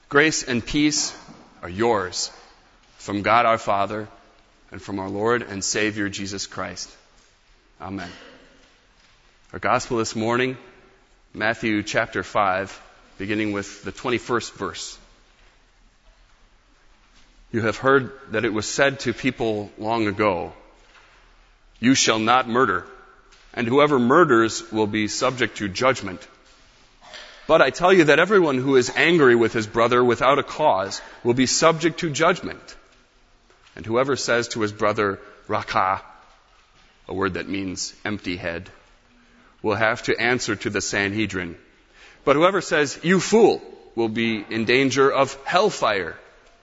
Grace and peace are yours from God our Father and from our Lord and Savior Jesus Christ. Amen. Our gospel this morning, Matthew chapter 5, beginning with the 21st verse. You have heard that it was said to people long ago, "You shall not murder, and whoever murders will be subject to judgment. But I tell you that everyone who is angry with his brother without a cause will be subject to judgment. And whoever says to his brother, Rakah, a word that means empty head, will have to answer to the Sanhedrin. But whoever says, you fool, will be in danger of hellfire.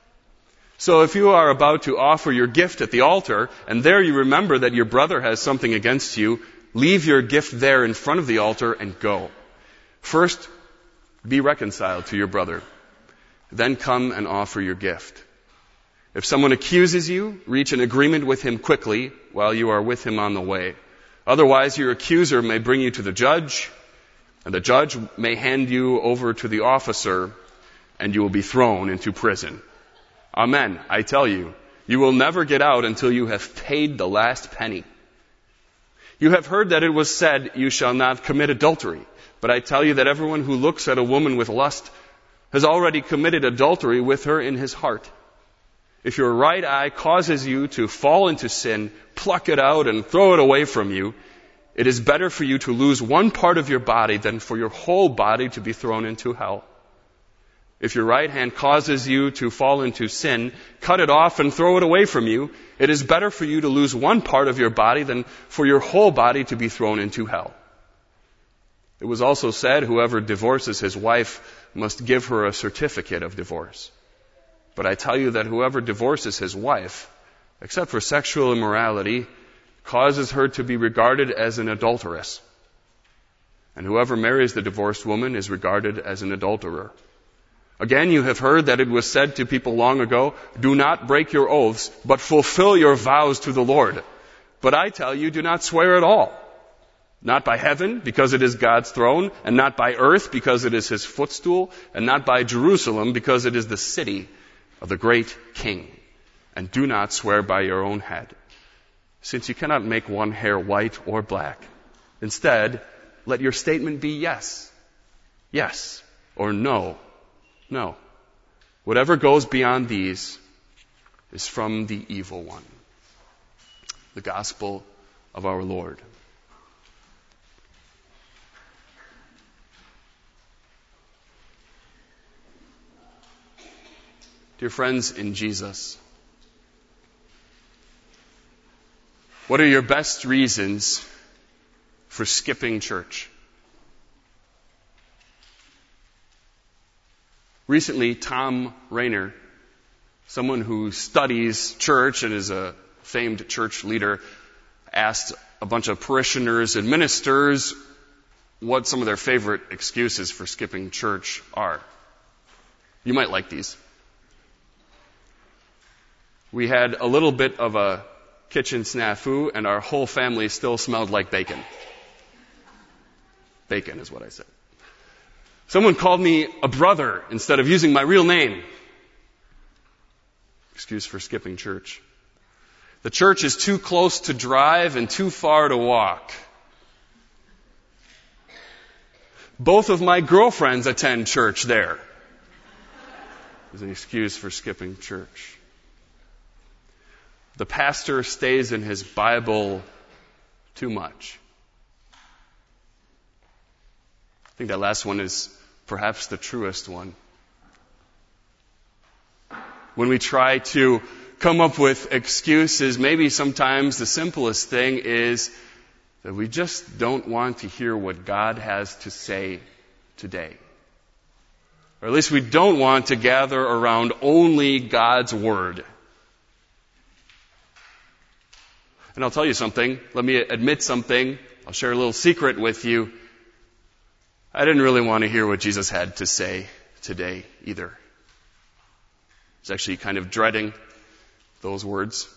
So if you are about to offer your gift at the altar, and there you remember that your brother has something against you, leave your gift there in front of the altar and go. First, be reconciled to your brother. Then come and offer your gift. If someone accuses you, reach an agreement with him quickly while you are with him on the way. Otherwise, your accuser may bring you to the judge, and the judge may hand you over to the officer, and you will be thrown into prison. Amen, I tell you, you will never get out until you have paid the last penny. You have heard that it was said, you shall not commit adultery. But I tell you that everyone who looks at a woman with lust has already committed adultery with her in his heart. If your right eye causes you to fall into sin, pluck it out and throw it away from you. It is better for you to lose one part of your body than for your whole body to be thrown into hell. If your right hand causes you to fall into sin, cut it off and throw it away from you. It is better for you to lose one part of your body than for your whole body to be thrown into hell. It was also said, whoever divorces his wife must give her a certificate of divorce. But I tell you that whoever divorces his wife, except for sexual immorality, causes her to be regarded as an adulteress. And whoever marries the divorced woman is regarded as an adulterer. Again, you have heard that it was said to people long ago, do not break your oaths, but fulfill your vows to the Lord. But I tell you, do not swear at all. Not by heaven, because it is God's throne, and not by earth, because it is his footstool, and not by Jerusalem, because it is the city of the great King. And do not swear by your own head, since you cannot make one hair white or black. Instead, let your statement be yes, yes, or no, no. Whatever goes beyond these is from the evil one. The gospel of our Lord. Dear friends in Jesus, what are your best reasons for skipping church? Recently, Tom Rainer, someone who studies church and is a famed church leader, asked a bunch of parishioners and ministers what some of their favorite excuses for skipping church are. You might like these. We had a little bit of a kitchen snafu, and our whole family still smelled like bacon. Bacon is what I said. Someone called me a brother instead of using my real name. Excuse for skipping church. The church is too close to drive and too far to walk. Both of my girlfriends attend church there. There's an excuse for skipping church. The pastor stays in his Bible too much. I think that last one is perhaps the truest one. When we try to come up with excuses, maybe sometimes the simplest thing is that we just don't want to hear what God has to say today. Or at least we don't want to gather around only God's Word. And I'll tell you something. Let me admit something. I'll share a little secret with you. I didn't really want to hear what Jesus had to say today either. I was actually kind of dreading those words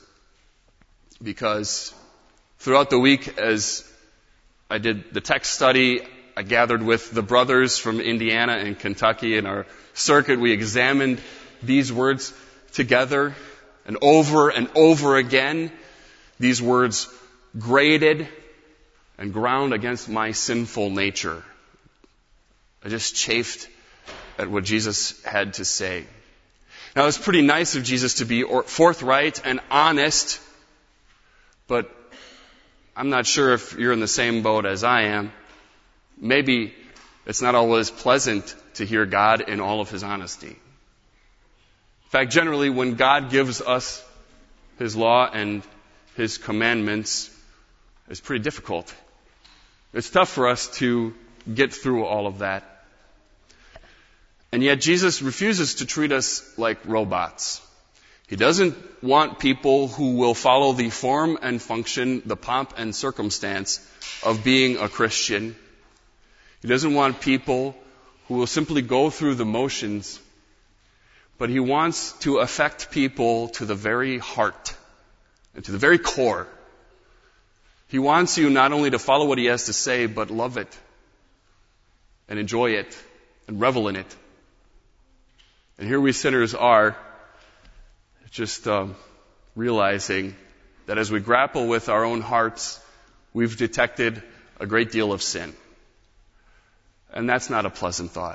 because throughout the week as I did the text study, I gathered with the brothers from Indiana and Kentucky in our circuit. We examined these words together, and over again, these words grated and ground against my sinful nature. I just chafed at what Jesus had to say. Now, it's pretty nice of Jesus to be forthright and honest, but I'm not sure if you're in the same boat as I am. Maybe it's not always pleasant to hear God in all of His honesty. In fact, generally, when God gives us His law and His commandments, it's pretty difficult. It's tough for us to get through all of that. And yet Jesus refuses to treat us like robots. He doesn't want people who will follow the form and function, the pomp and circumstance of being a Christian. He doesn't want people who will simply go through the motions, but He wants to affect people to the very heart and to the very core. He wants you not only to follow what He has to say, but love it and enjoy it and revel in it. And here we sinners are, just realizing that as we grapple with our own hearts, we've detected a great deal of sin. And that's not a pleasant thought.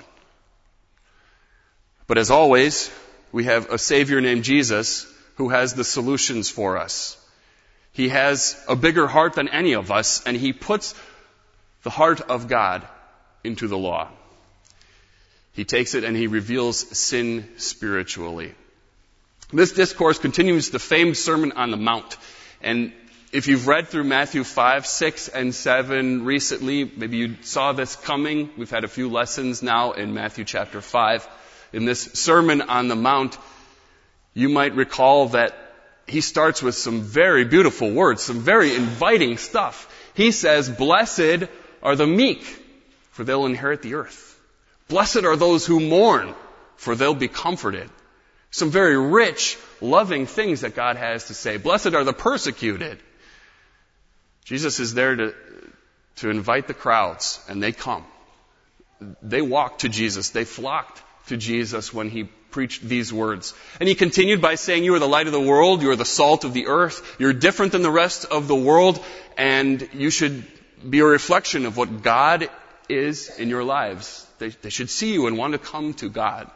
But as always, we have a Savior named Jesus who has the solutions for us. He has a bigger heart than any of us, and He puts the heart of God into the law. He takes it and He reveals sin spiritually. This discourse continues the famed Sermon on the Mount. And if you've read through Matthew 5, 6, and 7 recently, maybe you saw this coming. We've had a few lessons now in Matthew chapter 5. In this Sermon on the Mount, you might recall that He starts with some very beautiful words, some very inviting stuff. He says, "Blessed are the meek, for they'll inherit the earth. Blessed are those who mourn, for they'll be comforted." Some very rich, loving things that God has to say. Blessed are the persecuted. Jesus is there to invite the crowds, and they come. They walked to Jesus. They flocked to Jesus when He preached these words. And He continued by saying, "You are the light of the world. You are the salt of the earth. You're different than the rest of the world, and you should be a reflection of what God is in your lives." They should see you and want to come to God.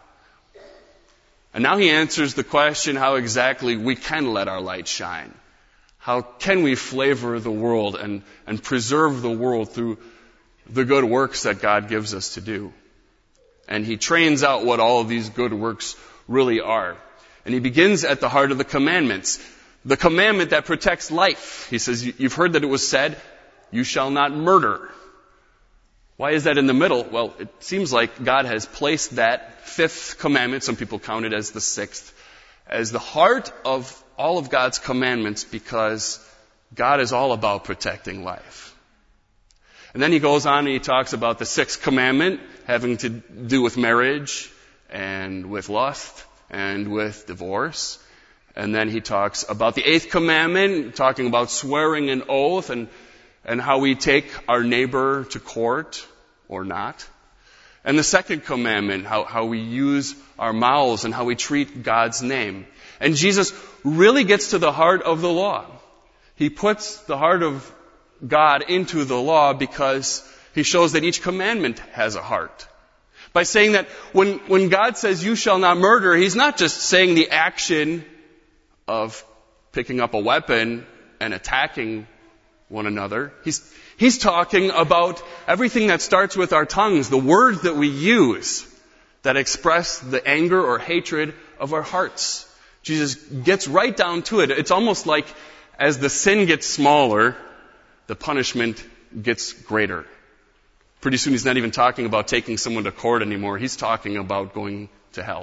And now He answers the question how exactly we can let our light shine. How can we flavor the world and preserve the world through the good works that God gives us to do? And He trains out what all of these good works really are. And He begins at the heart of the commandments. The commandment that protects life. He says, you've heard that it was said, "You shall not murder." Why is that in the middle? Well, it seems like God has placed that fifth commandment, some people count it as the sixth, as the heart of all of God's commandments because God is all about protecting life. And then He goes on and He talks about the sixth commandment having to do with marriage and with lust and with divorce. And then He talks about the eighth commandment, talking about swearing an oath and how we take our neighbor to court or not. And the second commandment, how we use our mouths and how we treat God's name. And Jesus really gets to the heart of the law. He puts the heart of God into the law because He shows that each commandment has a heart. By saying that when God says, "You shall not murder," He's not just saying the action of picking up a weapon and attacking one another. He's talking about everything that starts with our tongues, the words that we use that express the anger or hatred of our hearts. Jesus gets right down to it. It's almost like as the sin gets smaller, the punishment gets greater. Pretty soon He's not even talking about taking someone to court anymore. He's talking about going to hell.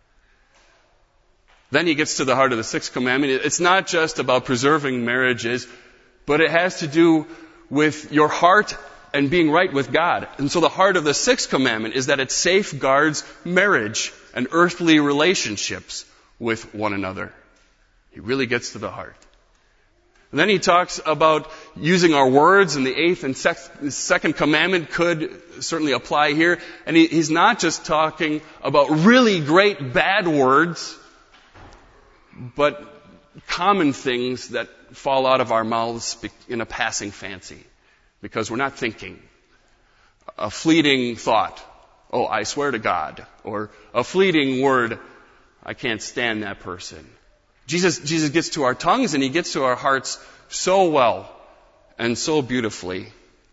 Then He gets to the heart of the sixth commandment. It's not just about preserving marriages, but it has to do with your heart and being right with God. And so the heart of the sixth commandment is that it safeguards marriage and earthly relationships with one another. He really gets to the heart. And then he talks about using our words, and the eighth and second commandment could certainly apply here. And he's not just talking about really great bad words, but common things that fall out of our mouths in a passing fancy, because we're not thinking. A fleeting thought, oh, I swear to God, or a fleeting word, I can't stand that person. Jesus gets to our tongues and he gets to our hearts so well and so beautifully.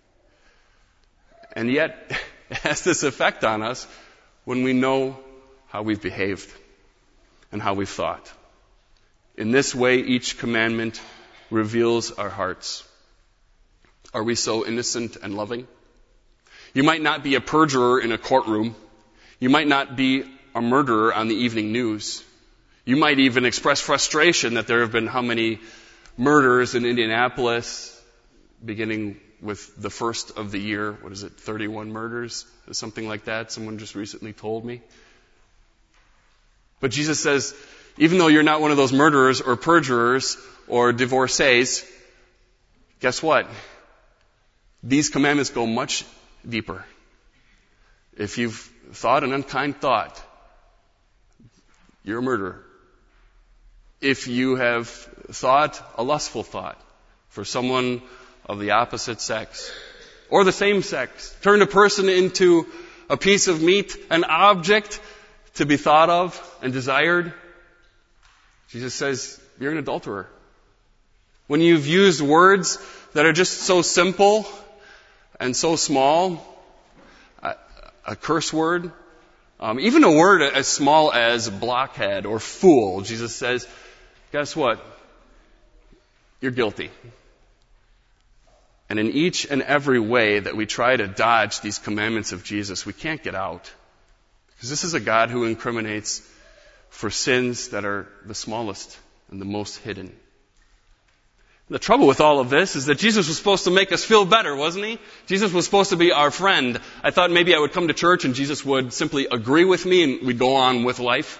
And yet, it has this effect on us when we know how we've behaved and how we've thought. In this way, each commandment reveals our hearts. Are we so innocent and loving? You might not be a perjurer in a courtroom. You might not be a murderer on the evening news. You might even express frustration that there have been how many murders in Indianapolis, beginning with the first of the year. 31 murders? Something like that. Someone just recently told me. But Jesus says, even though you're not one of those murderers or perjurers or divorcees, guess what? These commandments go much deeper. If you've thought an unkind thought, you're a murderer. If you have thought a lustful thought for someone of the opposite sex or the same sex, turned a person into a piece of meat, an object to be thought of and desired, Jesus says you're an adulterer. When you've used words that are just so simple and so small, a curse word, even a word as small as blockhead or fool, Jesus says, guess what? You're guilty. And in each and every way that we try to dodge these commandments of Jesus, we can't get out. Because this is a God who incriminates for sins that are the smallest and the most hidden. The trouble with all of this is that Jesus was supposed to make us feel better, wasn't he? Jesus was supposed to be our friend. I thought maybe I would come to church and Jesus would simply agree with me and we'd go on with life.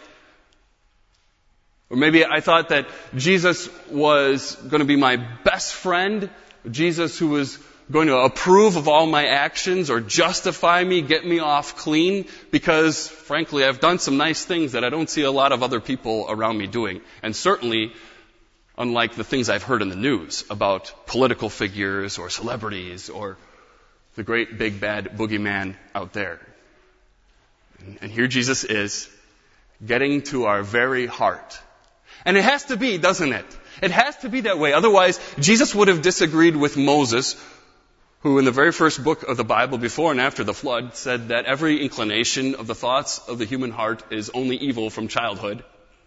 Or maybe I thought that Jesus was going to be my best friend, Jesus who was going to approve of all my actions or justify me, get me off clean, because frankly I've done some nice things that I don't see a lot of other people around me doing. And certainly, unlike the things I've heard in the news about political figures or celebrities or the great big bad boogeyman out there. And here Jesus is, getting to our very heart. And it has to be, doesn't it? It has to be that way. Otherwise, Jesus would have disagreed with Moses, who in the very first book of the Bible, before and after the flood, said that every inclination of the thoughts of the human heart is only evil from childhood.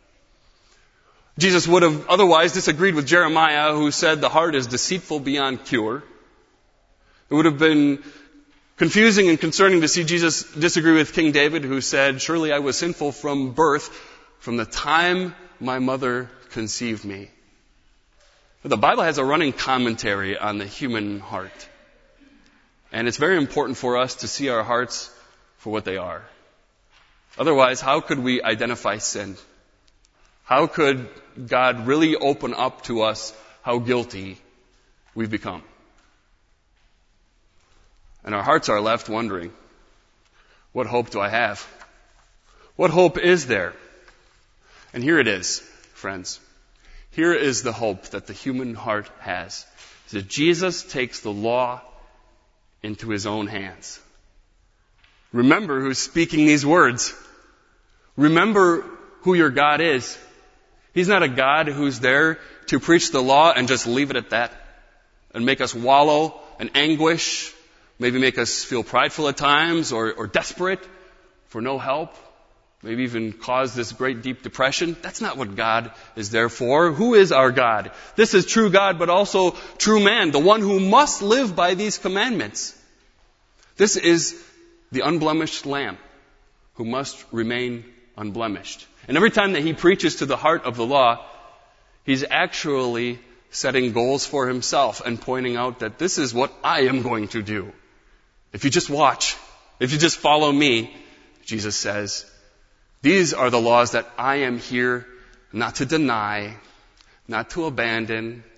Jesus would have otherwise disagreed with Jeremiah, who said the heart is deceitful beyond cure. It would have been confusing and concerning to see Jesus disagree with King David, who said, surely I was sinful from birth, from the time my mother conceived me. But the Bible has a running commentary on the human heart. And it's very important for us to see our hearts for what they are. Otherwise, how could we identify sin? How could God really open up to us how guilty we've become? And our hearts are left wondering, what hope do I have? What hope is there? And here it is, friends. Here is the hope that the human heart has. That Jesus takes the law into his own hands. Remember who's speaking these words. Remember who your God is. He's not a God who's there to preach the law and just leave it at that and make us wallow in anguish, maybe make us feel prideful at times or desperate for no help, maybe even cause this great deep depression. That's not what God is there for. Who is our God? This is true God, but also true man, the one who must live by these commandments. This is the unblemished Lamb who must remain unblemished. And every time that he preaches to the heart of the law, he's actually setting goals for himself and pointing out that this is what I am going to do. If you just watch, if you just follow me, Jesus says, these are the laws that I am here not to deny, not to abandon,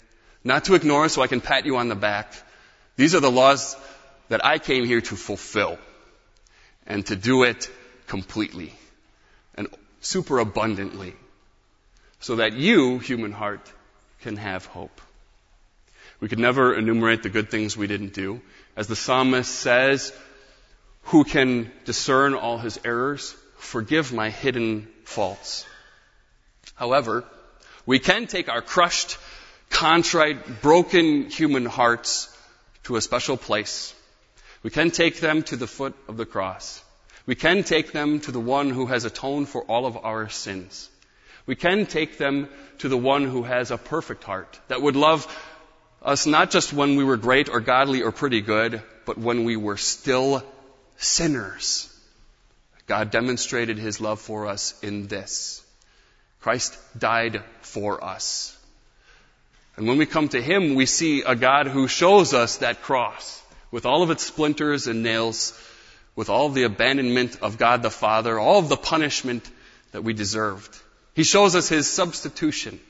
not to ignore so I can pat you on the back. These are the laws that I came here to fulfill and to do it completely and super abundantly so that you, human heart, can have hope. We could never enumerate the good things we didn't do. As the psalmist says, who can discern all his errors? Forgive my hidden faults. However, we can take our crushed, contrite, broken human hearts to a special place. We can take them to the foot of the cross. We can take them to the one who has atoned for all of our sins. We can take them to the one who has a perfect heart that would love us not just when we were great or godly or pretty good, but when we were still sinners. God demonstrated his love for us in this. Christ died for us. And when we come to him, we see a God who shows us that cross with all of its splinters and nails, with all of the abandonment of God the Father, all of the punishment that we deserved. He shows us his substitution.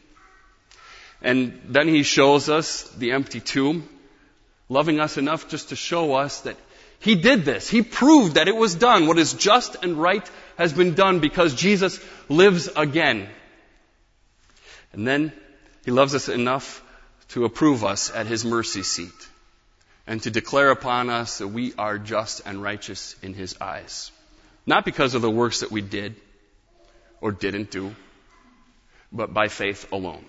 And then he shows us the empty tomb, loving us enough just to show us that he did this. He proved that it was done. What is just and right has been done because Jesus lives again. And then he loves us enough to approve us at his mercy seat and to declare upon us that we are just and righteous in his eyes. Not because of the works that we did or didn't do, but by faith alone.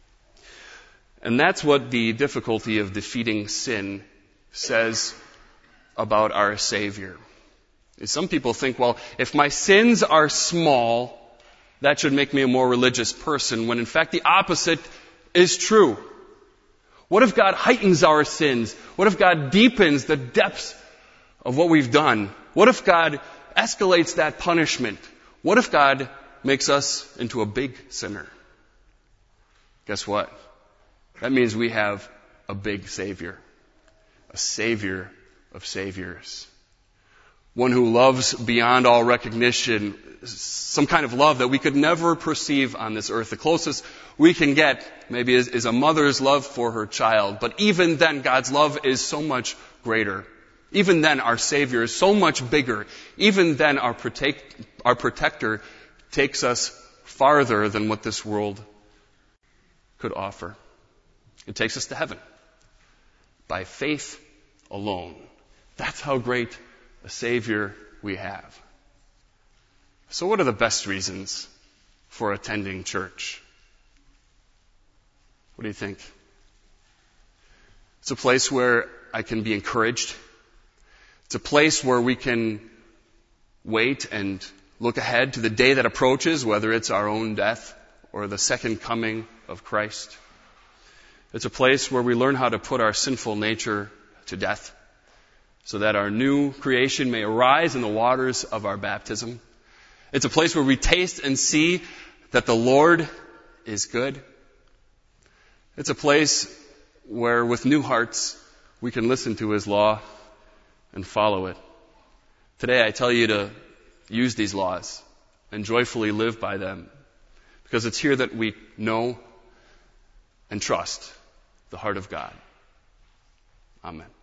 And that's what the difficulty of defeating sin says about our Savior. Some people think, well, if my sins are small, that should make me a more religious person, when in fact the opposite is true. What if God heightens our sins? What if God deepens the depths of what we've done? What if God escalates that punishment? What if God makes us into a big sinner? Guess what? That means we have a big Savior. A Savior of saviors. One who loves beyond all recognition, some kind of love that we could never perceive on this earth. The closest we can get maybe is a mother's love for her child. But even then, God's love is so much greater. Even then, our Savior is so much bigger. Even then, our protector takes us farther than what this world could offer. It takes us to heaven by faith alone. That's how great a Savior we have. So what are the best reasons for attending church? What do you think? It's a place where I can be encouraged. It's a place where we can wait and look ahead to the day that approaches, whether it's our own death or the second coming of Christ. It's a place where we learn how to put our sinful nature to death so that our new creation may arise in the waters of our baptism. It's a place where we taste and see that the Lord is good. It's a place where with new hearts we can listen to his law and follow it. Today I tell you to use these laws and joyfully live by them, because it's here that we know and trust the heart of God. Amen.